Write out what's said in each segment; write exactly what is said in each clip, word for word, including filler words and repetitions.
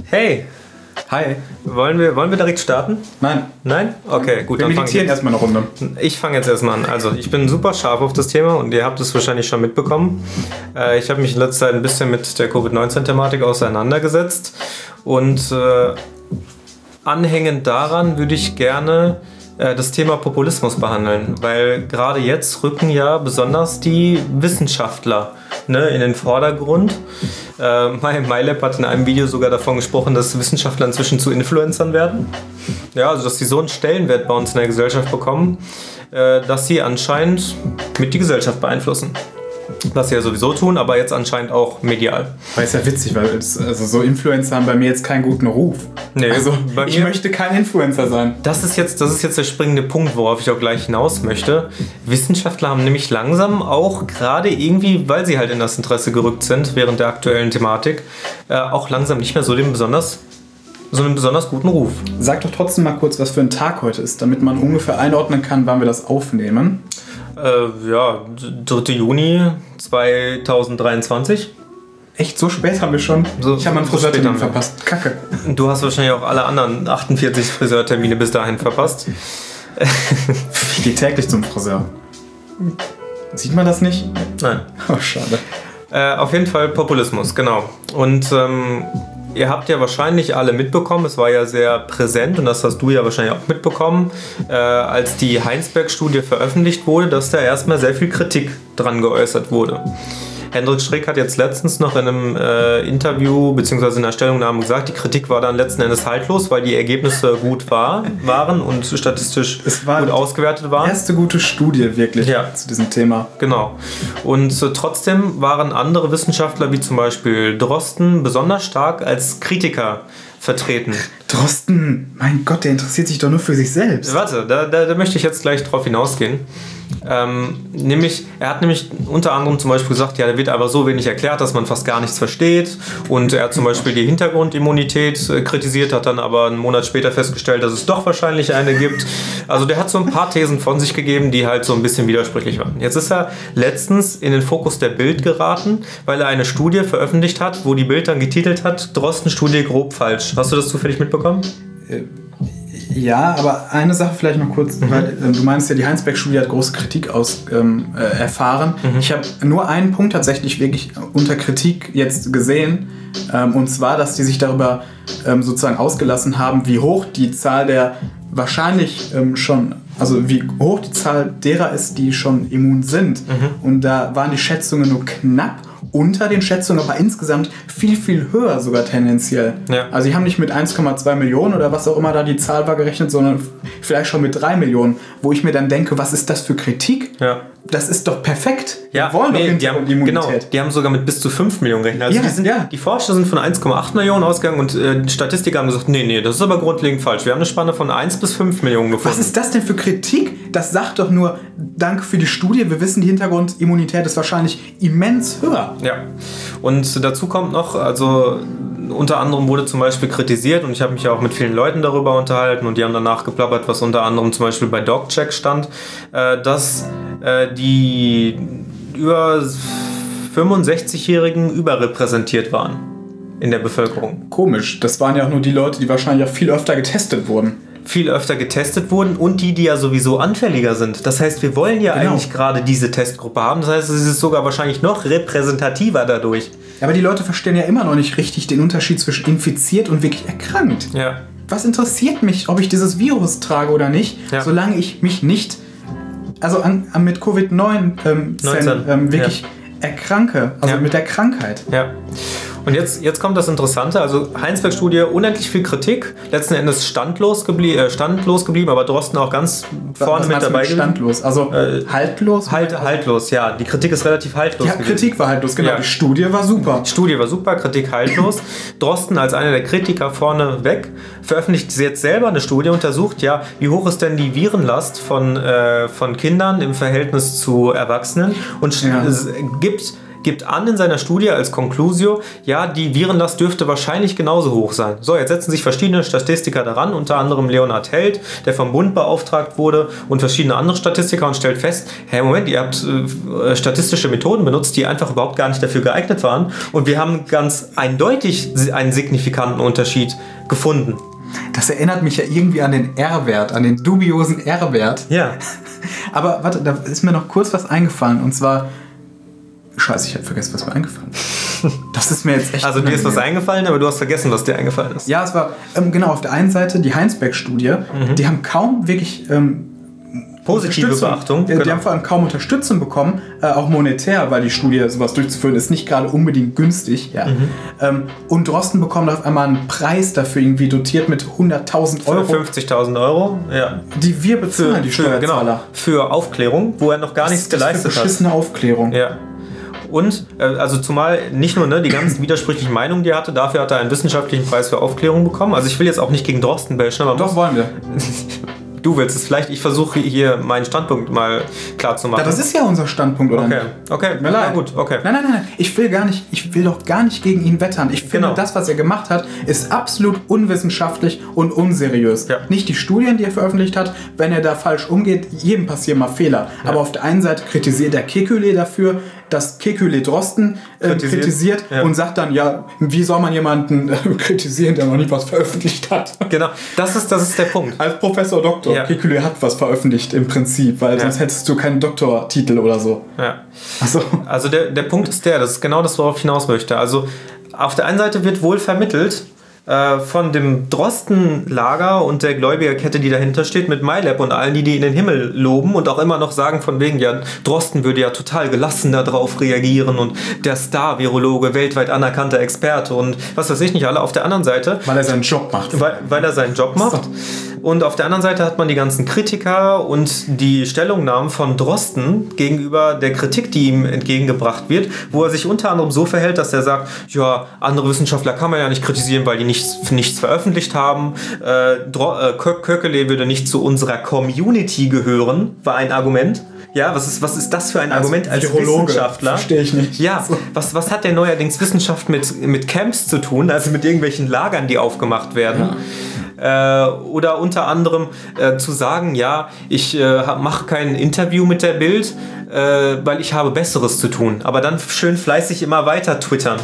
Hey! Hi. Wollen wir, wollen wir direkt starten? Nein. Nein? Okay, gut. Wir dann meditieren erstmal eine Runde. Ich fange jetzt erstmal an. Also, ich bin super scharf auf das Thema und ihr habt es wahrscheinlich schon mitbekommen. Äh, ich habe mich in letzter Zeit ein bisschen mit der Covid neunzehn Thematik auseinandergesetzt und äh, anhängend daran würde ich gerne äh, das Thema Populismus behandeln, weil gerade jetzt rücken ja besonders die Wissenschaftler ne, in den Vordergrund. Äh, MyLab hat in einem Video sogar davon gesprochen, dass Wissenschaftler inzwischen zu Influencern werden. Ja, also dass sie so einen Stellenwert bei uns in der Gesellschaft bekommen, äh, dass sie anscheinend mit die Gesellschaft beeinflussen. Was sie ja sowieso tun, aber jetzt anscheinend auch medial. Weil ist ja witzig, weil es, also so Influencer haben bei mir jetzt keinen guten Ruf. Nee, also bei ich mir, möchte kein Influencer sein. Das ist, jetzt, das ist jetzt der springende Punkt, worauf ich auch gleich hinaus möchte. Wissenschaftler haben nämlich langsam auch gerade irgendwie, weil sie halt in das Interesse gerückt sind während der aktuellen Thematik, äh, auch langsam nicht mehr so den besonders so einen besonders guten Ruf. Sag doch trotzdem mal kurz, was für ein Tag heute ist, damit man ungefähr einordnen kann, wann wir das aufnehmen. Äh, ja, dritter Juni zweitausenddreiundzwanzig. Echt, so spät haben wir schon? So, ich habe meinen so Friseurtermin verpasst. Kacke. Du hast wahrscheinlich auch alle anderen achtundvierzig Friseurtermine bis dahin verpasst. Ich gehe täglich zum Friseur. Sieht man das nicht? Nein. Oh, schade. Äh, auf jeden Fall Populismus, genau. Und ähm, ihr habt ja wahrscheinlich alle mitbekommen, es war ja sehr präsent und das hast du ja wahrscheinlich auch mitbekommen, äh, als die Heinsberg-Studie veröffentlicht wurde, dass da erstmal sehr viel Kritik dran geäußert wurde. Hendrik Schrick hat jetzt letztens noch in einem äh, Interview bzw. in einer Stellungnahme gesagt, die Kritik war dann letzten Endes haltlos, weil die Ergebnisse gut war, waren und statistisch es war gut ausgewertet waren. Erste gute Studie wirklich ja. zu diesem Thema. Genau. Und äh, trotzdem waren andere Wissenschaftler wie zum Beispiel Drosten besonders stark als Kritiker vertreten. Drosten, mein Gott, der interessiert sich doch nur für sich selbst. Warte, da, da, da möchte ich jetzt gleich drauf hinausgehen. Ähm, nämlich, er hat nämlich unter anderem zum Beispiel gesagt, ja, da wird aber so wenig erklärt, dass man fast gar nichts versteht. Und er hat zum Beispiel die Hintergrundimmunität äh, kritisiert, hat dann aber einen Monat später festgestellt, dass es doch wahrscheinlich eine gibt. Also der hat so ein paar Thesen von sich gegeben, die halt so ein bisschen widersprüchlich waren. Jetzt ist er letztens in den Fokus der Bild geraten, weil er eine Studie veröffentlicht hat, wo die Bild dann getitelt hat, Drosten-Studie grob falsch. Hast du das zufällig mitbekommen? Äh. Ja, aber eine Sache vielleicht noch kurz, mhm. weil äh, du meinst ja, die Heinsberg-Studie hat große Kritik aus, ähm, äh, erfahren. Mhm. Ich habe nur einen Punkt tatsächlich wirklich unter Kritik jetzt gesehen, ähm, und zwar, dass die sich darüber ähm, sozusagen ausgelassen haben, wie hoch die Zahl der wahrscheinlich ähm, schon, also wie hoch die Zahl derer ist, die schon immun sind. Mhm. Und da waren die Schätzungen nur knapp unter den Schätzungen, aber insgesamt viel, viel höher sogar tendenziell. Ja. Also die haben nicht mit eins Komma zwei Millionen oder was auch immer da die Zahl war gerechnet, sondern vielleicht schon mit drei Millionen, wo ich mir dann denke, was ist das für Kritik? Ja. Das ist doch perfekt. Ja, wir wollen nee, doch die haben, genau, die haben sogar mit bis zu fünf Millionen gerechnet. Also ja, die, sind, ja. die Forscher sind von eins Komma acht Millionen ausgegangen und äh, die Statistiker haben gesagt, nee, nee, das ist aber grundlegend falsch. Wir haben eine Spanne von eins bis fünf Millionen gefunden. Was ist das denn für Kritik? Das sagt doch nur, danke für die Studie, wir wissen, die Hintergrundimmunität ist wahrscheinlich immens höher. Ja, und dazu kommt noch, also unter anderem wurde zum Beispiel kritisiert und ich habe mich ja auch mit vielen Leuten darüber unterhalten und die haben danach geplappert, was unter anderem zum Beispiel bei DocCheck stand, äh, dass äh, die über fünfundsechzigjährigen überrepräsentiert waren in der Bevölkerung. Komisch, das waren ja auch nur die Leute, die wahrscheinlich auch viel öfter getestet wurden. viel öfter getestet wurden und die, die ja sowieso anfälliger sind. Das heißt, wir wollen ja genau. eigentlich gerade diese Testgruppe haben. Das heißt, es ist sogar wahrscheinlich noch repräsentativer dadurch. Aber die Leute verstehen ja immer noch nicht richtig den Unterschied zwischen infiziert und wirklich erkrankt. Ja. Was interessiert mich, ob ich dieses Virus trage oder nicht, ja. solange ich mich nicht, also an, an mit Covid neunzehn ähm, ähm, wirklich ja. erkranke, also ja. mit der Krankheit. Ja. Und jetzt, jetzt kommt das Interessante, also Heinsberg-Studie, unendlich viel Kritik, letzten Endes standlos, geblie- äh, standlos geblieben, aber Drosten auch ganz vorne Was mit dabei gewesen. Standlos, also äh, haltlos? Halt, haltlos, ja, die Kritik ist relativ haltlos. Ja, Kritik war haltlos, genau, ja. Die Studie war super. Die Studie war super, Kritik haltlos. Drosten als einer der Kritiker vorne weg, veröffentlicht jetzt selber eine Studie, untersucht, ja, wie hoch ist denn die Virenlast von, äh, von Kindern im Verhältnis zu Erwachsenen und ja. gibt... gibt gibt an in seiner Studie als Conclusio, ja, die Virenlast dürfte wahrscheinlich genauso hoch sein. So, jetzt setzen sich verschiedene Statistiker daran, unter anderem Leonhard Held, der vom Bund beauftragt wurde, und verschiedene andere Statistiker, und stellt fest, hey, Moment, ihr habt äh, statistische Methoden benutzt, die einfach überhaupt gar nicht dafür geeignet waren, und wir haben ganz eindeutig einen signifikanten Unterschied gefunden. Das erinnert mich ja irgendwie an den R-Wert, an den dubiosen R-Wert. Ja. Aber warte, da ist mir noch kurz was eingefallen, und zwar... Scheiße, ich habe vergessen, was mir eingefallen ist. Das ist mir jetzt echt... Also dir ist was eingefallen, aber du hast vergessen, was dir eingefallen ist. Ja, es war, ähm, genau, auf der einen Seite die Heinsberg-Studie, mhm. die haben kaum wirklich... Ähm, positive Beachtung. Die, genau. die haben vor allem kaum Unterstützung bekommen, äh, auch monetär, weil die Studie, sowas durchzuführen, ist nicht gerade unbedingt günstig. Ja. Mhm. Ähm, und Drosten bekommt auf einmal einen Preis dafür, irgendwie dotiert mit hunderttausend Euro. fünfzigtausend Euro, ja. Die wir bezahlen, für, die Steuerzahler. Genau, für Aufklärung, wo er noch gar das, nichts das geleistet hat. Für beschissene Aufklärung. Ja. Und, äh, also zumal nicht nur ne, die ganzen widersprüchlichen Meinungen, die er hatte, dafür hat er einen wissenschaftlichen Preis für Aufklärung bekommen. Also ich will jetzt auch nicht gegen Drosten bashen, aber... Doch, wollen wir. Du willst es vielleicht, ich versuche hier meinen Standpunkt mal klar zu machen. Ja, das ist ja unser Standpunkt, oder okay. nicht? Okay, Tut mir leid. Na gut, okay. Nein, nein, nein, ich will gar nicht, ich will doch gar nicht gegen ihn wettern. Ich finde, genau. das, was er gemacht hat, ist absolut unwissenschaftlich und unseriös. Ja. Nicht die Studien, die er veröffentlicht hat, wenn er da falsch umgeht, jedem passieren mal Fehler. Ja. Aber auf der einen Seite kritisiert er Kekulé dafür, dass Kekulé Drosten äh, kritisiert, kritisiert ja. und sagt dann, ja, wie soll man jemanden äh, kritisieren, der noch nie was veröffentlicht hat? Genau, das ist, das ist der Punkt. Als Professor Doktor, ja. Kekulé hat was veröffentlicht im Prinzip, weil ja. sonst hättest du keinen Doktortitel oder so. Ja. Ach so. Also der, der Punkt ist der, das ist genau das, worauf ich hinaus möchte. Also auf der einen Seite wird wohl vermittelt, von dem Drosten-Lager und der Gläubigerkette, die dahinter steht, mit MyLab und allen, die die in den Himmel loben und auch immer noch sagen von wegen, ja, Drosten würde ja total gelassen darauf reagieren und der Star-Virologe, weltweit anerkannter Experte und was weiß ich nicht alle. Auf der anderen Seite... Weil er seinen Job macht. Weil, weil er seinen Job macht. Und auf der anderen Seite hat man die ganzen Kritiker und die Stellungnahmen von Drosten gegenüber der Kritik, die ihm entgegengebracht wird, wo er sich unter anderem so verhält, dass er sagt, ja, andere Wissenschaftler kann man ja nicht kritisieren, weil die nichts, nichts veröffentlicht haben. Äh, Kekulé würde nicht zu unserer Community gehören, war ein Argument. Ja, was ist, was ist das für ein als Argument als Virologe, Wissenschaftler? Verstehe ich nicht. Ja, was, was hat denn neuerdings Wissenschaft mit, mit Camps zu tun, also mit irgendwelchen Lagern, die aufgemacht werden? Ja. Äh, oder unter anderem äh, zu sagen, ja, ich äh, mache kein Interview mit der Bild, äh, weil ich habe Besseres zu tun. Aber dann schön fleißig immer weiter twittern.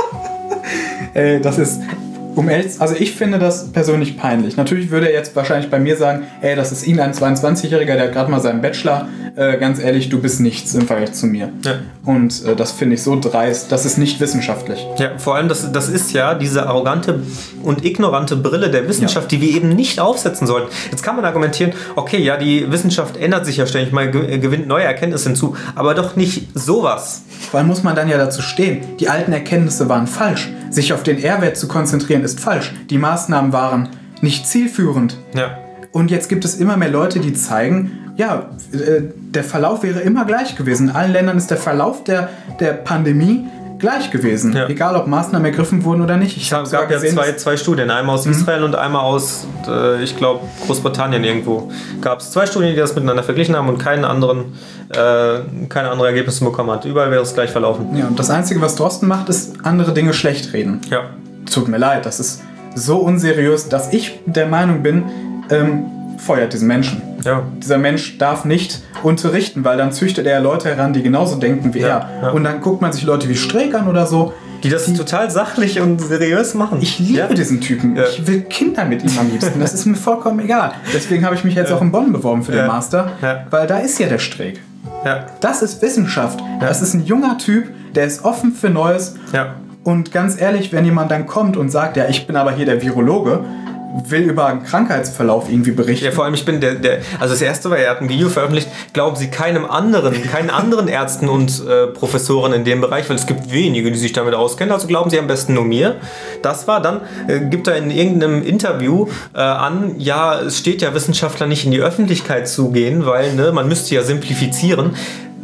Ey, das ist... Um ehrlich, also ich finde das persönlich peinlich. Natürlich würde er jetzt wahrscheinlich bei mir sagen, ey, das ist irgendein zweiundzwanzigjähriger, der hat gerade mal seinen Bachelor. Äh, ganz ehrlich, du bist nichts im Vergleich zu mir. Ja. Und äh, das finde ich so dreist, das ist nicht wissenschaftlich. Ja, vor allem, das, das ist ja diese arrogante und ignorante Brille der Wissenschaft, ja. die wir eben nicht aufsetzen sollten. Jetzt kann man argumentieren, okay, ja, die Wissenschaft ändert sich ja ständig, mal gewinnt neue Erkenntnisse hinzu, aber doch nicht sowas. Vor allem muss man dann ja dazu stehen, die alten Erkenntnisse waren falsch. Sich auf den R-Wert zu konzentrieren ist falsch. Die Maßnahmen waren nicht zielführend. Ja. Und jetzt gibt es immer mehr Leute, die zeigen, ja, äh, der Verlauf wäre immer gleich gewesen. In allen Ländern ist der Verlauf der, der Pandemie gleich gewesen. Ja. Egal, ob Maßnahmen ergriffen wurden oder nicht. Ich es gab ja gesehen, zwei, zwei Studien. Einmal aus mhm. Israel und einmal aus, äh, ich glaube, Großbritannien irgendwo. Gab es zwei Studien, die das miteinander verglichen haben und keinen anderen, äh, keine anderen Ergebnisse bekommen hat. Überall wäre es gleich verlaufen. Ja, und das Einzige, was Drosten macht, ist andere Dinge schlecht reden. Ja. Tut mir leid, das ist so unseriös, dass ich der Meinung bin, ähm, feuert diesen Menschen. Ja. Dieser Mensch darf nicht unterrichten, weil dann züchtet er Leute heran, die genauso denken wie ja, er. Ja. Und dann guckt man sich Leute wie Streeck an oder so. Die das die, total sachlich und seriös machen. Ich liebe ja. diesen Typen. Ja. Ich will Kinder mit ihm am liebsten. Das ist mir vollkommen egal. Deswegen habe ich mich jetzt ja. auch in Bonn beworben für den ja. Master, ja. weil da ist ja der Streeck. Ja. Das ist Wissenschaft. Ja. Das ist ein junger Typ, der ist offen für Neues. Ja. Und ganz ehrlich, wenn jemand dann kommt und sagt, ja, ich bin aber hier der Virologe, will über einen Krankheitsverlauf irgendwie berichten. Ja, vor allem ich bin der, der also das erste war, er hat ein Video veröffentlicht, glauben Sie keinem anderen, keinen anderen Ärzten und äh, Professoren in dem Bereich, weil es gibt wenige, die sich damit auskennen, also glauben Sie am besten nur mir. Das war dann, äh, gibt er in irgendeinem Interview äh, an, ja, es steht ja Wissenschaftler nicht in die Öffentlichkeit zu gehen, weil ne, man müsste ja simplifizieren.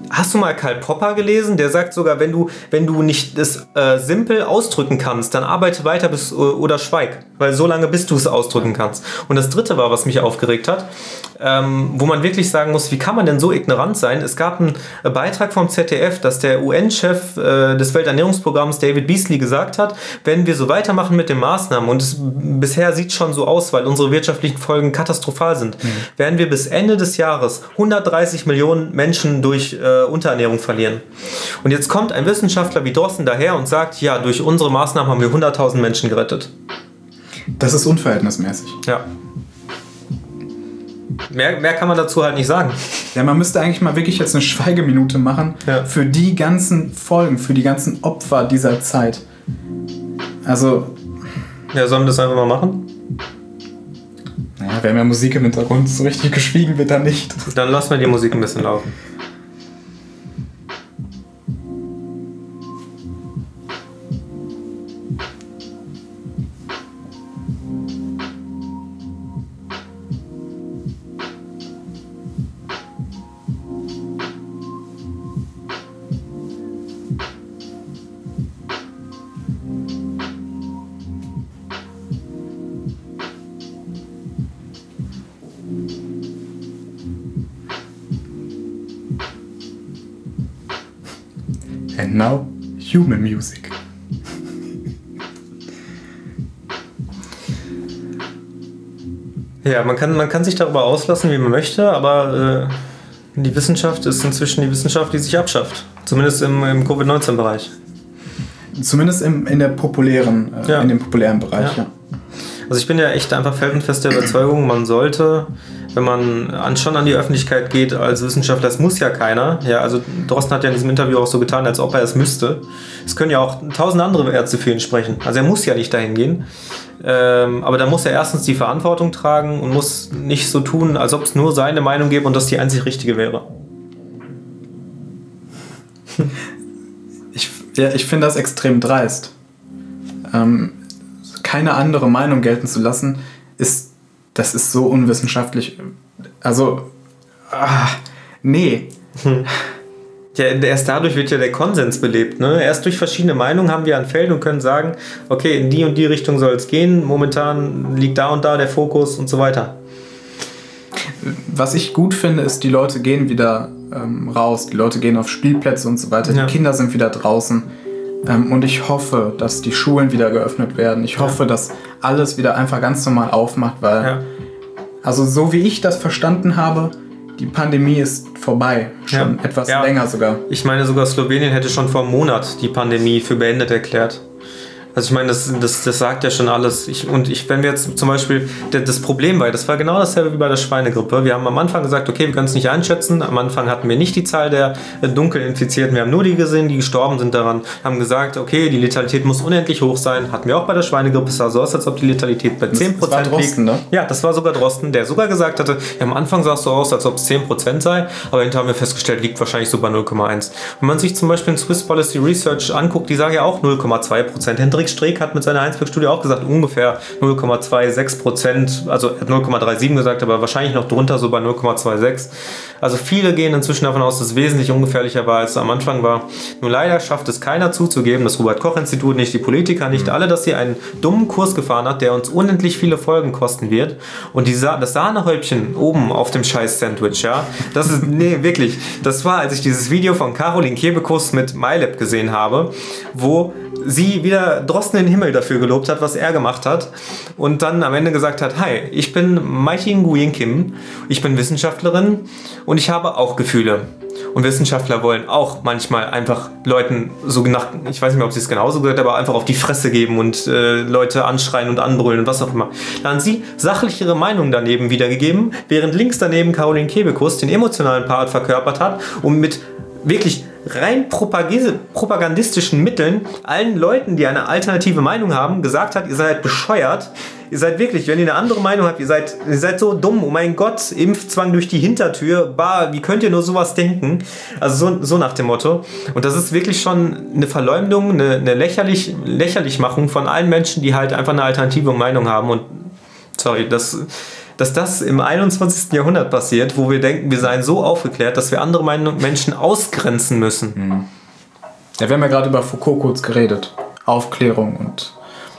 hast du mal Karl Popper gelesen? Der sagt sogar, wenn du, wenn du nicht das äh, simpel ausdrücken kannst, dann arbeite weiter bis, oder schweig. Weil so lange, bis du es ausdrücken kannst. Und das dritte war, was mich aufgeregt hat, ähm, wo man wirklich sagen muss, wie kann man denn so ignorant sein? Es gab einen Beitrag vom Z D F, dass der U N-Chef äh, des Welternährungsprogramms David Beasley gesagt hat, wenn wir so weitermachen mit den Maßnahmen, und es bisher sieht schon so aus, weil unsere wirtschaftlichen Folgen katastrophal sind, mhm. werden wir bis Ende des Jahres hundertdreißig Millionen Menschen durch äh, Unterernährung verlieren. Und jetzt kommt ein Wissenschaftler wie Drosten daher und sagt, ja, durch unsere Maßnahmen haben wir hunderttausend Menschen gerettet. Das ist unverhältnismäßig. Ja. Mehr, mehr kann man dazu halt nicht sagen. Ja, man müsste eigentlich mal wirklich jetzt eine Schweigeminute machen ja. für die ganzen Folgen, für die ganzen Opfer dieser Zeit. Also... Ja, sollen wir das einfach mal machen? Naja, wir haben ja Musik im Hintergrund, so richtig geschwiegen wird da nicht. Dann lassen wir die Musik ein bisschen laufen. And now, human music. Ja, man kann, man kann sich darüber auslassen, wie man möchte, aber äh, die Wissenschaft ist inzwischen die Wissenschaft, die sich abschafft. Zumindest im, im Covid neunzehn Bereich. Zumindest im, in der populären, äh, ja. in dem populären Bereich, ja. ja. Also ich bin ja echt einfach felsenfest der Überzeugung, man sollte, wenn man an, schon an die Öffentlichkeit geht als Wissenschaftler, das muss ja keiner. Ja, also Drosten hat ja in diesem Interview auch so getan, als ob er es müsste. Es können ja auch tausend andere Ärzte für ihn sprechen. Also er muss ja nicht dahin gehen. Ähm, aber dann muss er erstens die Verantwortung tragen und muss nicht so tun, als ob es nur seine Meinung gäbe und das die einzig richtige wäre. Ich, ja, ich finde das extrem dreist. Ähm, keine andere Meinung gelten zu lassen, ist, das ist so unwissenschaftlich. Also, ah, nee. Hm. Ja, erst dadurch wird ja der Konsens belebt. Ne? Erst durch verschiedene Meinungen haben wir ein Feld und können sagen, okay, in die und die Richtung soll es gehen, momentan liegt da und da der Fokus und so weiter. Was ich gut finde, ist, die Leute gehen wieder ähm, raus, die Leute gehen auf Spielplätze und so weiter, ja. Die Kinder sind wieder draußen. Ähm, und ich hoffe, dass die Schulen wieder geöffnet werden. Ich hoffe, ja. dass alles wieder einfach ganz normal aufmacht, weil, ja. also so wie ich das verstanden habe, die Pandemie ist vorbei. Schon ja. etwas ja. länger sogar. Ich meine, sogar Slowenien hätte schon vor einem Monat die Pandemie für beendet erklärt. Also ich meine, das, das, das sagt ja schon alles. Ich, und ich, wenn wir jetzt zum Beispiel, das Problem war, das war genau dasselbe wie bei der Schweinegrippe. Wir haben am Anfang gesagt, okay, wir können es nicht einschätzen. Am Anfang hatten wir nicht die Zahl der Dunkelinfizierten. Wir haben nur die gesehen, die gestorben sind daran. Haben gesagt, okay, die Letalität muss unendlich hoch sein. Hatten wir auch bei der Schweinegrippe. Es sah so aus, als ob die Letalität bei zehn Prozent liegt. Das war Drosten, ne? Ja, das war sogar Drosten, der sogar gesagt hatte, ja, am Anfang sah es so aus, als ob es zehn Prozent sei. Aber hinterher haben wir festgestellt, liegt wahrscheinlich so bei null Komma eins. Wenn man sich zum Beispiel in Swiss Policy Research anguckt, die sagen ja auch null Komma zwei Prozent. Hendrik Streeck hat mit seiner Heinsberg-Studie auch gesagt, ungefähr null Komma sechsundzwanzig Prozent, also er hat null Komma siebenunddreißig gesagt, aber wahrscheinlich noch drunter, so bei null Komma sechsundzwanzig. Also viele gehen inzwischen davon aus, dass es wesentlich ungefährlicher war, als es am Anfang war. Nur leider schafft es keiner zuzugeben, das Robert-Koch-Institut nicht, die Politiker nicht, alle, dass sie einen dummen Kurs gefahren hat, der uns unendlich viele Folgen kosten wird. Und die Sa- das Sahnehäubchen oben auf dem scheiß Sandwich, ja, das ist, nee, wirklich, das war, als ich dieses Video von Caroline Kebekus mit MyLab gesehen habe, wo sie wieder Drosten in den Himmel dafür gelobt hat, was er gemacht hat und dann am Ende gesagt hat, hi, ich bin Maiti Nguyen Kim, ich bin Wissenschaftlerin und ich habe auch Gefühle. Und Wissenschaftler wollen auch manchmal einfach Leuten so nach, ich weiß nicht mehr, ob sie es genauso gesagt hat, aber einfach auf die Fresse geben und äh, Leute anschreien und anbrüllen und was auch immer. Da haben sie sachlichere Meinungen daneben wiedergegeben, während links daneben Caroline Kebekus den emotionalen Part verkörpert hat und mit wirklich rein propagandistischen Mitteln allen Leuten, die eine alternative Meinung haben, gesagt hat, ihr seid bescheuert. Ihr seid wirklich, wenn ihr eine andere Meinung habt, ihr seid, ihr seid so dumm. Oh mein Gott, Impfzwang durch die Hintertür. Bah, wie könnt ihr nur sowas denken? Also so, so nach dem Motto. Und das ist wirklich schon eine Verleumdung, eine, eine lächerlich, Lächerlichmachung von allen Menschen, die halt einfach eine alternative Meinung haben. Und sorry, das... dass das im einundzwanzigsten Jahrhundert passiert, wo wir denken, wir seien so aufgeklärt, dass wir andere Menschen ausgrenzen müssen. Mhm. Ja, wir haben ja gerade über Foucault kurz geredet. Aufklärung und...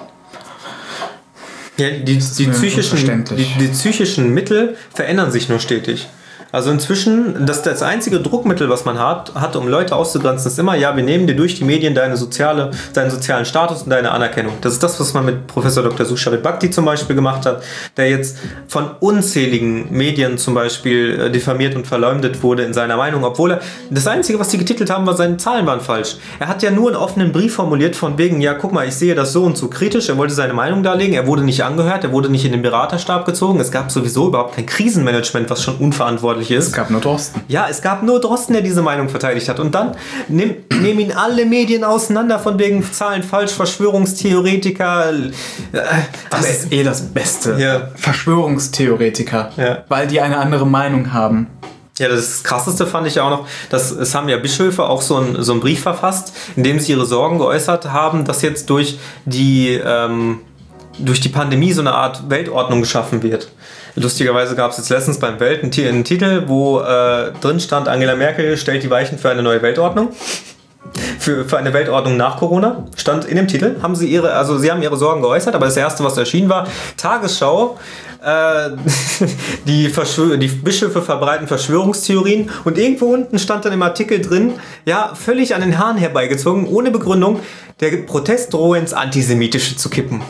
Ja, die, die, psychischen, die, die psychischen Mittel verändern sich nur stetig. Also inzwischen, das, das einzige Druckmittel, was man hat, hat, um Leute auszugrenzen, ist immer, ja, wir nehmen dir durch die Medien deine soziale, deinen sozialen Status und deine Anerkennung. Das ist das, was man mit Professor Doktor Susharit Bhakti zum Beispiel gemacht hat, der jetzt von unzähligen Medien zum Beispiel äh, diffamiert und verleumdet wurde in seiner Meinung, obwohl er, das Einzige, was sie getitelt haben, war, seine Zahlen waren falsch. Er hat ja nur einen offenen Brief formuliert von wegen, ja, guck mal, ich sehe das so und so kritisch, er wollte seine Meinung darlegen, er wurde nicht angehört, er wurde nicht in den Beraterstab gezogen, es gab sowieso überhaupt kein Krisenmanagement, was schon unverantwortlich ist. Es gab nur Drosten. Ja, es gab nur Drosten, der diese Meinung verteidigt hat. Und dann nehmen nehm ihn alle Medien auseinander von wegen Zahlen falsch, Verschwörungstheoretiker. Das ist eh das Beste. Ja. Verschwörungstheoretiker. Ja. Weil die eine andere Meinung haben. Ja, das Krasseste fand ich ja auch noch, dass es haben ja Bischöfe auch so einen so einen Brief verfasst, in dem sie ihre Sorgen geäußert haben, dass jetzt durch die, ähm, durch die Pandemie so eine Art Weltordnung geschaffen wird. Lustigerweise gab es jetzt letztens beim Welt einen, einen Titel, wo äh, drin stand, Angela Merkel stellt die Weichen für eine neue Weltordnung. Für, für eine Weltordnung nach Corona. Stand in dem Titel. Haben sie ihre, also sie haben ihre Sorgen geäußert, aber das erste, was erschienen war, Tagesschau. Äh, die, Verschwör- die Bischöfe verbreiten Verschwörungstheorien und irgendwo unten stand dann im Artikel drin, ja, völlig an den Haaren herbeigezogen, ohne Begründung, der Protest drohe ins Antisemitische zu kippen.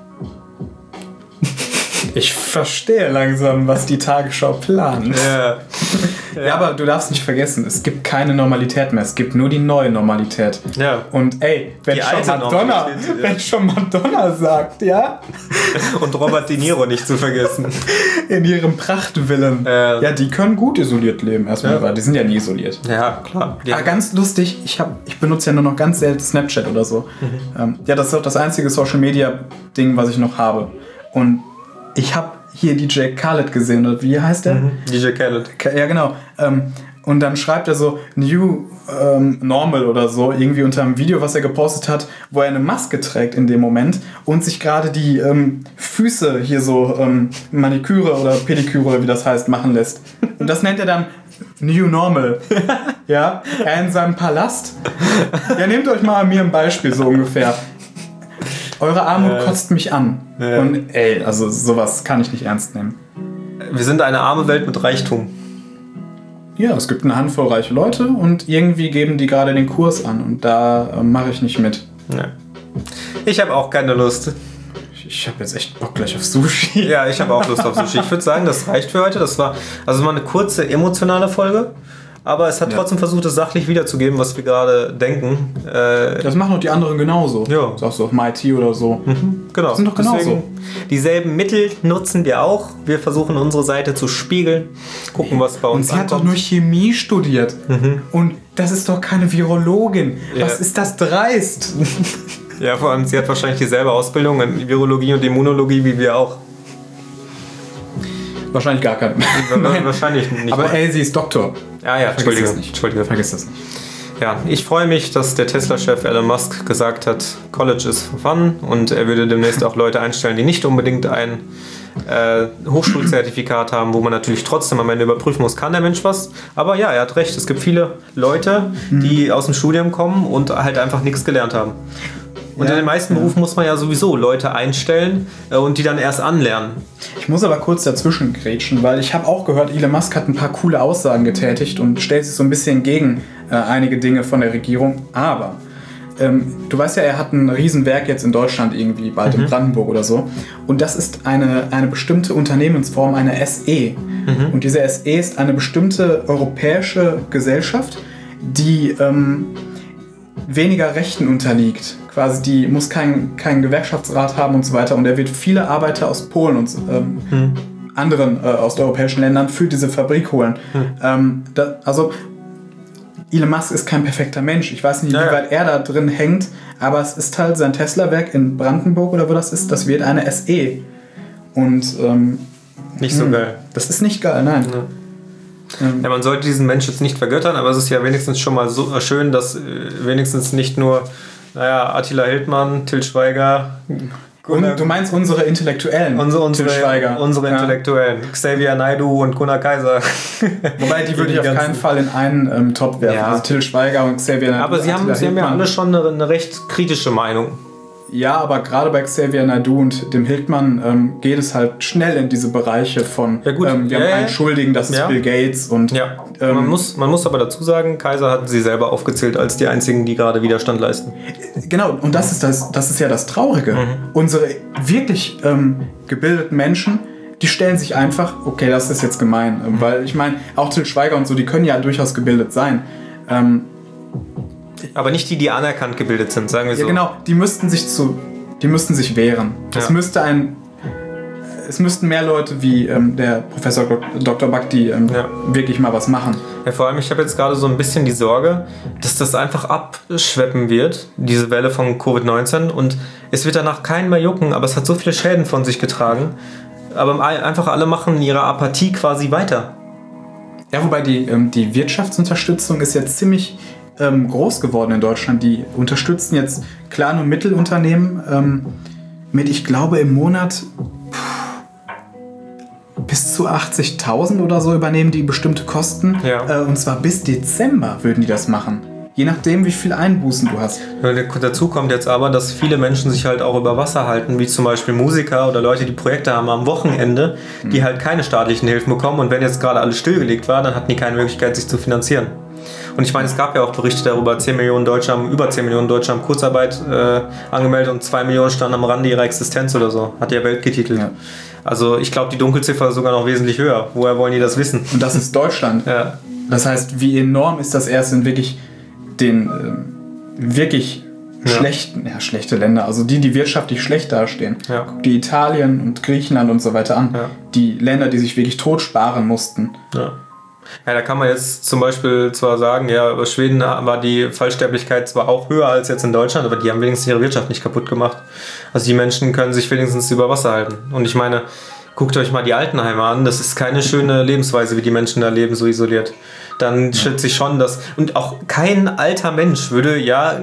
Ich verstehe langsam, was die Tagesschau plant. Ja. Ja. Ja, aber du darfst nicht vergessen, es gibt keine Normalität mehr. Es gibt nur die neue Normalität. Ja. Und ey, wenn Die schon alte Madonna, Normalität, ja. wenn schon Madonna sagt, ja, Und Robert De Niro nicht zu vergessen. in ihrem Prachtwillen, Äh. ja, die können gut isoliert leben erstmal, Ja. weil die sind ja nie isoliert. Ja, klar. Aber ganz lustig, ich, hab, ich benutze ja nur noch ganz selten Snapchat oder so. Mhm. Ähm, ja, das ist auch das einzige Social-Media-Ding, was ich noch habe. Und ich habe hier D J Khaled gesehen, oder wie heißt der? Mhm. D J Khaled. Ja, genau. Ähm, und dann schreibt er so New ähm, Normal oder so, irgendwie unter einem Video, was er gepostet hat, wo er eine Maske trägt in dem Moment und sich gerade die ähm, Füße hier so ähm, Maniküre oder Pediküre oder wie das heißt, machen lässt. Und das nennt er dann New Normal. Ja, er in seinem Palast. Ja, nehmt euch mal an mir ein Beispiel so ungefähr. Eure Armut Ja. kotzt mich an. Ja. Und ey, also sowas kann ich nicht ernst nehmen. Wir sind eine arme Welt mit Reichtum. Ja, es gibt eine Handvoll reiche Leute und irgendwie geben die gerade den Kurs an und da äh, mache ich nicht mit. Ja. Ich habe auch keine Lust. Ich, ich habe jetzt echt Bock gleich auf Sushi. Ja, ich habe auch Lust auf Sushi. Ich würde sagen, das reicht für heute. Das war also mal eine kurze emotionale Folge. Aber es hat Ja. trotzdem versucht, es sachlich wiederzugeben, was wir gerade denken. Äh, Das machen auch die anderen genauso. Ja. Ist auch so auf M I T oder so. mhm, genau. sind doch genauso. Deswegen, dieselben Mittel nutzen wir auch. Wir versuchen unsere Seite zu spiegeln, gucken, was bei Und uns sie hat doch ankommt. nur Chemie studiert. Mhm. Und das ist doch keine Virologin. Ja. Was ist das dreist? Ja, vor allem, sie hat wahrscheinlich dieselbe Ausbildung in Virologie und Immunologie wie wir auch. Wahrscheinlich gar keine. Wahrscheinlich nicht. Aber mal. ey, sie ist Doktor. Ja, ja, Vergiss Entschuldige. das nicht. Entschuldige. Vergiss das nicht. Ja, ich freue mich, dass der Tesla-Chef Elon Musk gesagt hat, College is for fun und er würde demnächst auch Leute einstellen, die nicht unbedingt ein äh, Hochschulzertifikat haben, wo man natürlich trotzdem am Ende überprüfen muss, kann der Mensch was. Aber ja, er hat recht, es gibt viele Leute, die aus dem Studium kommen und halt einfach nichts gelernt haben. Und Ja, in den meisten ja. Berufen muss man ja sowieso Leute einstellen äh, und die dann erst anlernen. Ich muss aber kurz dazwischen grätschen, weil ich habe auch gehört, Elon Musk hat ein paar coole Aussagen getätigt und stellt sich so ein bisschen gegen äh, einige Dinge von der Regierung. Aber ähm, du weißt ja, er hat ein Riesenwerk jetzt in Deutschland irgendwie, bald in Brandenburg oder so. Und das ist eine, eine bestimmte Unternehmensform, eine S E. Mhm. Und diese S E ist eine bestimmte europäische Gesellschaft, die ähm, weniger Rechten unterliegt. Quasi, die muss keinen kein Gewerkschaftsrat haben und so weiter. Und er wird viele Arbeiter aus Polen und ähm, Hm. anderen äh, osteuropäischen Ländern für diese Fabrik holen. Hm. Ähm, da, also Elon Musk ist kein perfekter Mensch. Ich weiß nicht, Ja, wie ja. weit er da drin hängt, aber es ist halt sein Tesla-Werk in Brandenburg oder wo das ist, das wird eine S E. Und ähm, Nicht so hm, geil. das ist nicht geil, nein. Ja. Ähm, Ja, man sollte diesen Mensch jetzt nicht vergöttern, aber es ist ja wenigstens schon mal so schön, dass äh, wenigstens nicht nur, naja, Attila Hildmann, Til Schweiger, Und du meinst unsere Intellektuellen? Unsere, unsere, Til Schweiger. unsere Intellektuellen. Ja. Xavier Naidoo und Gunnar Kaiser. Wobei, die würde ich auf keinen Fall in einen ähm, Top werfen. Ja. Also Til Schweiger und Xavier Naidoo. Aber sie haben, sie haben ja alle schon eine, eine recht kritische Meinung. Ja, aber gerade bei Xavier Naidoo und dem Hildmann ähm, geht es halt schnell in diese Bereiche von ja, gut. Ähm, wir ja, haben ja. einen Schuldigen, das ist ja. Bill Gates. Und, ja. ähm, man, muss, man muss aber dazu sagen, Kaiser hat sie selber aufgezählt als die einzigen, die gerade Widerstand leisten. Genau, und das ist, das, das ist ja das Traurige. Mhm. Unsere wirklich ähm, gebildeten Menschen, die stellen sich einfach, okay, das ist jetzt gemein, mhm. weil ich meine, auch Til Schweiger und so, die können ja durchaus gebildet sein. Ähm, aber nicht die, die anerkannt gebildet sind, sagen wir so. Ja, genau, die müssten sich zu... Die müssten sich wehren. Ja. Es müsste ein, es müssten mehr Leute wie ähm, der Professor Doktor Bhakdi ähm, ja. wirklich mal was machen. Ja, vor allem, ich habe jetzt gerade so ein bisschen die Sorge, dass das einfach abschweppen wird, diese Welle von Covid neunzehn, und es wird danach keinen mehr jucken, aber es hat so viele Schäden von sich getragen. Aber einfach alle machen ihre Apathie quasi weiter. Ja, wobei die, ähm, die Wirtschaftsunterstützung ist jetzt ziemlich ähm, groß geworden in Deutschland. Die unterstützen jetzt Klein- und Mittelunternehmen ähm, mit, ich glaube, im Monat pff, bis zu achtzigtausend oder so übernehmen die bestimmte Kosten. Ja. Äh, und zwar bis Dezember würden die das machen. Je nachdem, wie viel Einbußen du hast. Dazu kommt jetzt aber, dass viele Menschen sich halt auch über Wasser halten, wie zum Beispiel Musiker oder Leute, die Projekte haben am Wochenende, die halt keine staatlichen Hilfen bekommen. Und wenn jetzt gerade alles stillgelegt war, dann hatten die keine Möglichkeit, sich zu finanzieren. Und ich meine, es gab ja auch Berichte darüber, zehn Millionen Deutsche haben, über zehn Millionen Deutsche haben Kurzarbeit äh, angemeldet und zwei Millionen standen am Rande ihrer Existenz oder so. Hat ja Welt getitelt. Ja. Also ich glaube, die Dunkelziffer ist sogar noch wesentlich höher. Woher wollen die das wissen? Und das ist Deutschland. Ja. Das heißt, wie enorm ist das erst in wirklich den ähm, wirklich ja. schlechten, ja, schlechte Länder, also die, die wirtschaftlich schlecht dastehen. Ja. Guck die Italien und Griechenland und so weiter an. Ja. Die Länder, die sich wirklich tot sparen mussten. Ja. Ja, da kann man jetzt zum Beispiel zwar sagen, ja, bei Schweden war die Fallsterblichkeit zwar auch höher als jetzt in Deutschland, aber die haben wenigstens ihre Wirtschaft nicht kaputt gemacht. Also die Menschen können sich wenigstens über Wasser halten. Und ich meine, guckt euch mal die Altenheime an, das ist keine schöne Lebensweise, wie die Menschen da leben, so isoliert. Dann schätze ich schon, dass... Und auch kein alter Mensch würde ja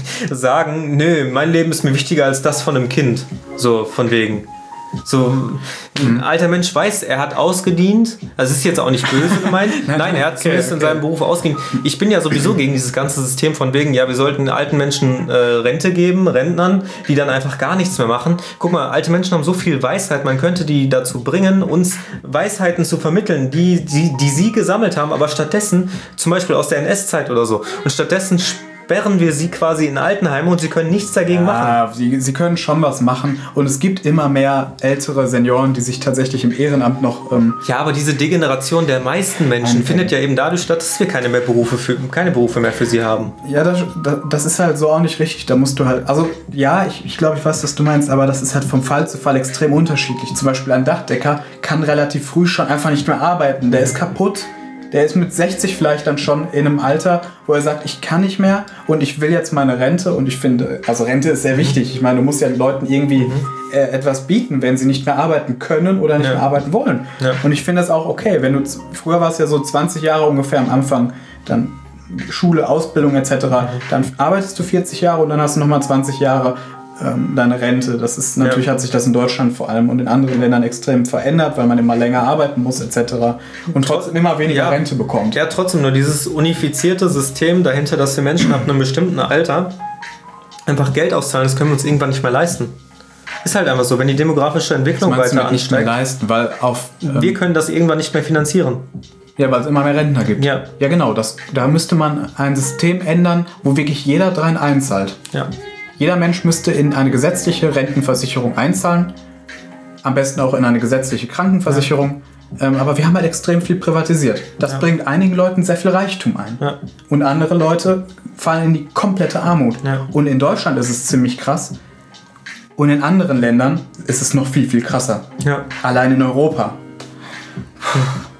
sagen, nö, mein Leben ist mir wichtiger als das von einem Kind. So, von wegen... So, ein alter Mensch weiß, er hat ausgedient. Also es ist jetzt auch nicht böse gemeint. Nein, er hat zumindest okay, okay. in seinem Beruf ausgedient. Ich bin ja sowieso gegen dieses ganze System von wegen, ja, wir sollten alten Menschen äh, Rente geben, Rentnern, die dann einfach gar nichts mehr machen. Guck mal, alte Menschen haben so viel Weisheit, man könnte die dazu bringen, uns Weisheiten zu vermitteln, die, die, die sie gesammelt haben, aber stattdessen, zum Beispiel aus der N S-Zeit oder so, und stattdessen sperren wir sie quasi in Altenheime und sie können nichts dagegen ja, machen. Sie, sie können schon was machen und es gibt immer mehr ältere Senioren, die sich tatsächlich im Ehrenamt noch... Ähm, ja, aber diese Degeneration der meisten Menschen findet ja eben dadurch statt, dass wir keine, mehr Berufe für, keine Berufe mehr für sie haben. Ja, das, das ist halt so auch nicht richtig. Da musst du halt... Also ja, ich, ich glaube, ich weiß, was du meinst, aber das ist halt vom Fall zu Fall extrem unterschiedlich. Zum Beispiel ein Dachdecker kann relativ früh schon einfach nicht mehr arbeiten. Der ist kaputt. Der ist mit sechzig vielleicht dann schon in einem Alter, wo er sagt, ich kann nicht mehr und ich will jetzt meine Rente. Und ich finde, also Rente ist sehr wichtig. Ich meine, du musst ja den Leuten irgendwie mhm. äh, etwas bieten, wenn sie nicht mehr arbeiten können oder nicht ja. mehr arbeiten wollen. Ja. Und ich finde das auch okay. Wenn du, früher war es ja so zwanzig Jahre ungefähr am Anfang, dann Schule, Ausbildung et cetera. Mhm. Dann arbeitest du vierzig Jahre und dann hast du nochmal zwanzig Jahre deine Rente. Das ist natürlich ja. hat sich das in Deutschland vor allem und in anderen Ländern extrem verändert, weil man immer länger arbeiten muss et cetera und trotzdem immer weniger ja. Rente bekommt. Ja, trotzdem nur dieses unifizierte System dahinter, dass wir Menschen ab einem bestimmten Alter einfach Geld auszahlen, das können wir uns irgendwann nicht mehr leisten. Ist halt einfach so, wenn die demografische Entwicklung weiter ansteigt. Nicht mehr leisten, weil auf ähm, wir können das irgendwann nicht mehr finanzieren. Ja, weil es immer mehr Rentner gibt. Ja, ja genau. Das, da müsste man ein System ändern, wo wirklich jeder drein einzahlt. Ja. Jeder Mensch müsste in eine gesetzliche Rentenversicherung einzahlen, am besten auch in eine gesetzliche Krankenversicherung, ja. ähm, aber wir haben halt extrem viel privatisiert. Das ja. bringt einigen Leuten sehr viel Reichtum ein. Ja. Und andere Leute fallen in die komplette Armut. Ja. Und in Deutschland ist es ziemlich krass. Und in anderen Ländern ist es noch viel, viel krasser. Ja. Allein in Europa.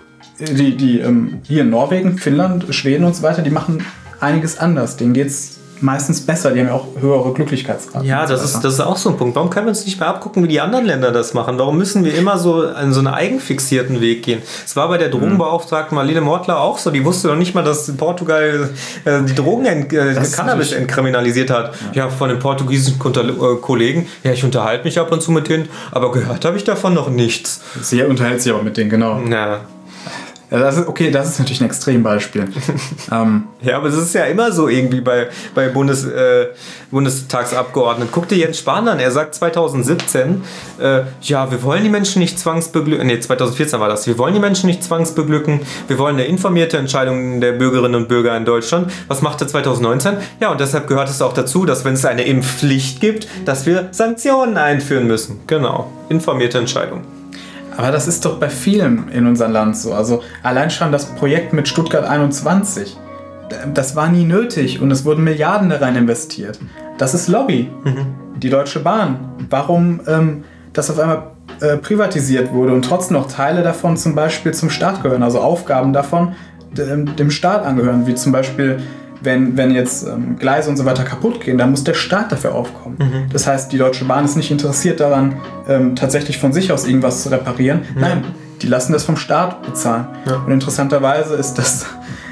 Die, die, ähm, hier in Norwegen, Finnland, Schweden und so weiter, die machen einiges anders. Denen geht's meistens besser, die haben ja auch höhere Glücklichkeitsraten. Ja, das ist, das ist auch so ein Punkt. Warum können wir uns nicht mehr abgucken, wie die anderen Länder das machen? Warum müssen wir immer so an so einen eigenfixierten Weg gehen? Es war bei der Drogenbeauftragten Marlene Mortler auch so, die wusste doch nicht mal, dass Portugal äh, die Drogen, ent, äh, Cannabis entkriminalisiert hat. Ja, ja von den portugiesischen Kollegen, ja, ich unterhalte mich ab und zu mit denen, aber gehört habe ich davon noch nichts. Sie unterhält sich aber mit denen, genau. Ja. Ja, das ist, okay, das ist natürlich ein Extrembeispiel. ähm, ja, aber es ist ja immer so irgendwie bei, bei Bundes, äh, Bundestagsabgeordneten. Guck dir Jens Spahn an, er sagt zwanzig siebzehn, äh, ja, wir wollen die Menschen nicht zwangsbeglücken, nee, zwanzig vierzehn war das, wir wollen die Menschen nicht zwangsbeglücken, wir wollen eine informierte Entscheidung der Bürgerinnen und Bürger in Deutschland. Was macht er zwanzig neunzehn? Ja, und deshalb gehört es auch dazu, dass wenn es eine Impfpflicht gibt, dass wir Sanktionen einführen müssen. Genau, informierte Entscheidung. Aber das ist doch bei vielem in unserem Land so. Also allein schon das Projekt mit Stuttgart einundzwanzig, das war nie nötig und es wurden Milliarden da rein investiert. Das ist Lobby. Mhm. Die Deutsche Bahn. Warum ähm, das auf einmal äh, privatisiert wurde und trotzdem noch Teile davon zum Beispiel zum Staat gehören, also Aufgaben davon dem, dem Staat angehören, wie zum Beispiel Wenn, wenn jetzt ähm, Gleise und so weiter kaputt gehen, dann muss der Staat dafür aufkommen. Mhm. Das heißt, die Deutsche Bahn ist nicht interessiert daran, ähm, tatsächlich von sich aus irgendwas zu reparieren. Mhm. Nein, die lassen das vom Staat bezahlen. Ja. Und interessanterweise ist das,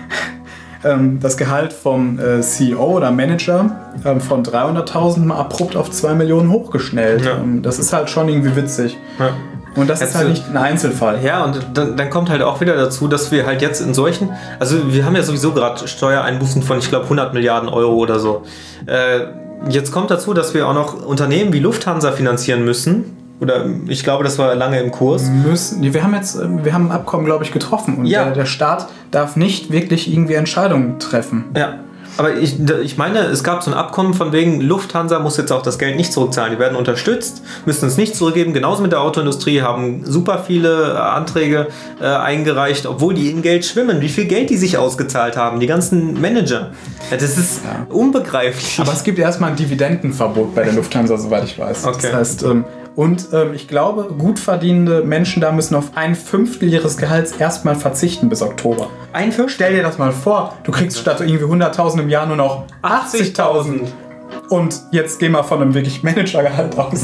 ähm, das Gehalt vom äh, C E O oder Manager ähm, von dreihunderttausend mal abrupt auf zwei Millionen hochgeschnellt. Ja. Ähm, das ist halt schon irgendwie witzig. Ja. Und das ist halt nicht ein Einzelfall. Ja, und dann, dann kommt halt auch wieder dazu, dass wir halt jetzt in solchen, also wir haben ja sowieso gerade Steuereinbußen von, ich glaube, hundert Milliarden Euro oder so. Äh, jetzt kommt dazu, dass wir auch noch Unternehmen wie Lufthansa finanzieren müssen. Oder ich glaube, das war lange im Kurs. Müssen. Wir haben jetzt, wir haben ein Abkommen, glaube ich, getroffen. Und ja. der, der Staat darf nicht wirklich irgendwie Entscheidungen treffen. Ja. Aber ich, ich meine, es gab so ein Abkommen von wegen, Lufthansa muss jetzt auch das Geld nicht zurückzahlen. Die werden unterstützt, müssen es nicht zurückgeben. Genauso mit der Autoindustrie, haben super viele Anträge äh, eingereicht, obwohl die in Geld schwimmen. Wie viel Geld die sich ausgezahlt haben, die ganzen Manager. Ja, das ist ja. unbegreiflich. Aber es gibt erstmal ein Dividendenverbot bei der Lufthansa, soweit ich weiß. Okay. Das heißt, ähm, und ähm, ich glaube, gut verdienende Menschen da müssen auf ein Fünftel ihres Gehalts erstmal verzichten bis Oktober. Ein Fünftel? Stell dir das mal vor, du kriegst statt irgendwie hunderttausend im Jahr nur noch achtzigtausend. Und jetzt geh mal von einem wirklich Managergehalt aus.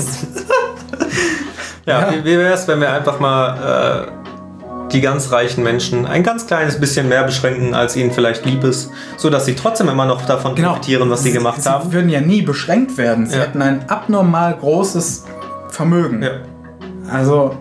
ja, ja, wie, wie wäre es, wenn wir einfach mal äh, die ganz reichen Menschen ein ganz kleines bisschen mehr beschränken, als ihnen vielleicht lieb ist, sodass sie trotzdem immer noch davon genau. profitieren, was sie, sie gemacht sie haben. Sie würden ja nie beschränkt werden. Sie ja. hätten ein abnormal großes Vermögen. Ja. Also.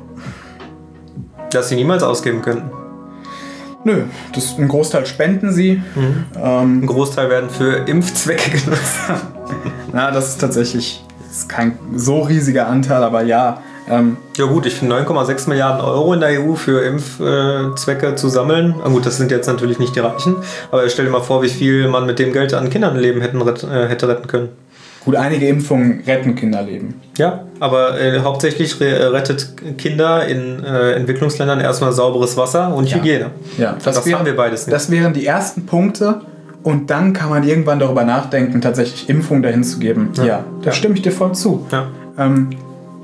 Dass sie niemals ausgeben könnten. Nö, das, einen Großteil spenden sie. Mhm. Ähm, ein Großteil werden für Impfzwecke genutzt. Na, das ist tatsächlich ist kein so riesiger Anteil, aber ja. Ähm, ja gut, ich finde neun Komma sechs Milliarden Euro in der E U für Impfzwecke äh, zu sammeln. Na gut, das sind jetzt natürlich nicht die Reichen, aber stell dir mal vor, wie viel man mit dem Geld an Kindernleben hätten, äh, hätte retten können. Gut, einige Impfungen retten Kinderleben. Ja, aber äh, hauptsächlich re- rettet Kinder in äh, Entwicklungsländern erstmal sauberes Wasser und ja. Hygiene. Ja, das, das wären, haben wir beides nicht. Das wären die ersten Punkte und dann kann man irgendwann darüber nachdenken, tatsächlich Impfungen dahin zu geben. Ja, ja da ja. stimme ich dir voll zu. Ja. Ähm,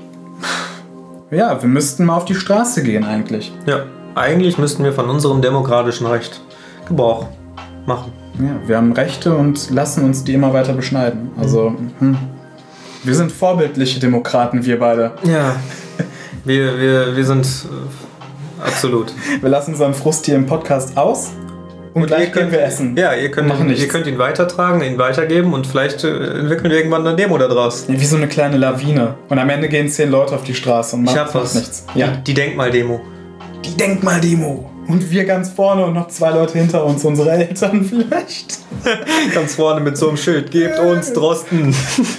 ja, wir müssten mal auf die Straße gehen eigentlich. Ja, eigentlich müssten wir von unserem demokratischen Recht Gebrauch machen. Ja, wir haben Rechte und lassen uns die immer weiter beschneiden. Also, hm. wir sind vorbildliche Demokraten, wir beide. Ja, wir, wir, wir sind äh, absolut. Wir lassen unseren Frust hier im Podcast aus und, und gleich können wir essen. Ja, ihr könnt, ihn, ihr könnt ihn weitertragen, ihn weitergeben und vielleicht äh, entwickeln wir irgendwann eine Demo daraus. Ja, wie so eine kleine Lawine. Und am Ende gehen zehn Leute auf die Straße und machen nichts. Ja. Die, die Denkmal-Demo. Die Denkmal-Demo. Und wir ganz vorne und noch zwei Leute hinter uns, unsere Eltern vielleicht. Ganz vorne mit so einem Schild, gebt uns Drosten.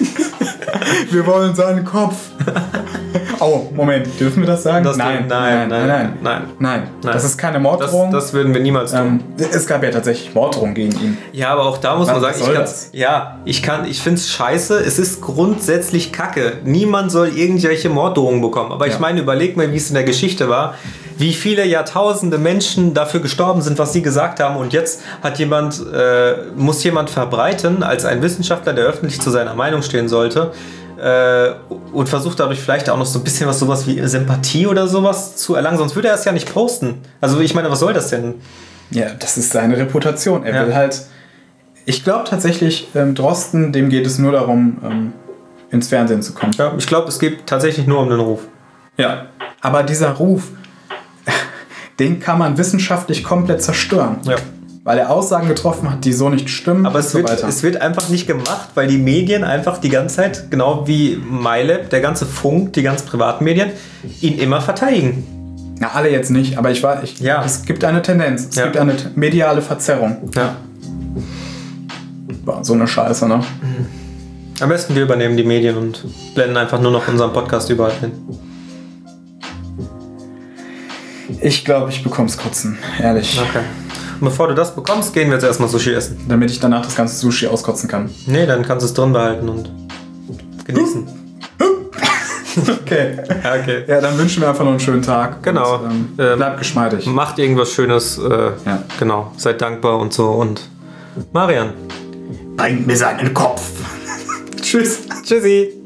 Wir wollen seinen Kopf. Oh, Moment, dürfen wir das sagen? Das nein, nein, nein, nein, nein, nein, nein, nein. Das ist keine Morddrohung. Das, das würden wir niemals tun. Ähm, es gab ja tatsächlich Morddrohungen gegen ihn. Ja, aber auch da muss Was man sagen, soll ich das? ja, ich kann, ich finde es scheiße. Es ist grundsätzlich Kacke. Niemand soll irgendwelche Morddrohungen bekommen. Aber ja. ich meine, überleg mal, wie es in der Geschichte war. Wie viele Jahrtausende Menschen dafür gestorben sind, was sie gesagt haben. Und jetzt hat jemand, äh, muss jemand verbreiten, als ein Wissenschaftler, der öffentlich zu seiner Meinung stehen sollte, äh, und versucht dadurch vielleicht auch noch so ein bisschen was sowas wie Sympathie oder sowas zu erlangen. Sonst würde er es ja nicht posten. Also ich meine, was soll das denn? Ja, das ist seine Reputation. Er ja. will halt... Ich glaube tatsächlich, ähm, Drosten, dem geht es nur darum, ähm, ins Fernsehen zu kommen. Ja, ich glaube, es geht tatsächlich nur um den Ruf. Ja. Aber dieser Ruf, den kann man wissenschaftlich komplett zerstören. Ja. Weil er Aussagen getroffen hat, die so nicht stimmen. Aber es, und wird, so weiter. es wird einfach nicht gemacht, weil die Medien einfach die ganze Zeit, genau wie MyLab, der ganze Funk, die ganzen privaten Medien, ihn immer verteidigen. Na, alle jetzt nicht, aber ich war, ich, Ja. es gibt eine Tendenz. Es Ja. gibt eine t- mediale Verzerrung. Ja. Boah, so eine Scheiße, ne? Am besten wir übernehmen die Medien und blenden einfach nur noch unseren Podcast überall hin. Ich glaube, ich bekomm's kotzen. Ehrlich. Okay. Und bevor du das bekommst, gehen wir jetzt erstmal Sushi essen. Damit ich danach das ganze Sushi auskotzen kann. Nee, dann kannst du es drin behalten und genießen. Okay. Ja, okay. Ja, dann wünschen wir einfach noch einen schönen Tag. Genau. Und, ähm, Ähm, bleibt geschmeidig. Macht irgendwas Schönes. Äh, Ja. Genau. Seid dankbar und so. Und Marian. Bringt mir seinen Kopf. Tschüss. Tschüssi.